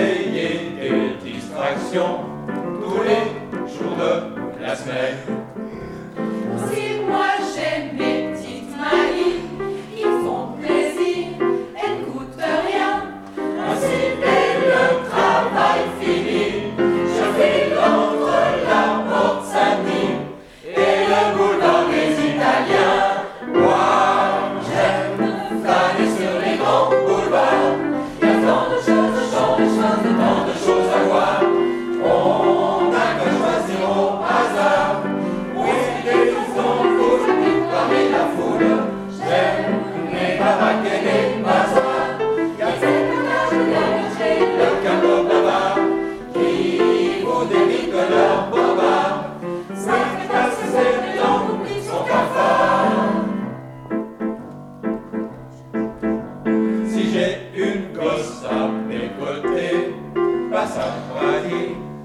ayez des distractions tous les jours de la semaine. Si moi j'aime mes petites manies, qui font plaisir, elles ne coûtent rien. Ainsi dès le travail fini, je file entre la porte Saint-Denis et le boulevard des Italiens. Moi, j'aime flâner sur les grands boulevards. Il y a tant de choses à voir. On n'a qu'à choisir au hasard. Oui, des sont foules parmi la foule. J'aime les baraques et les bazars. Il y a le capot bavard qui vous délite leur bobard. Ça fait passer le temps, oublie son cafard. Si j'ai une gosse à mes côtés, pas ça va dire.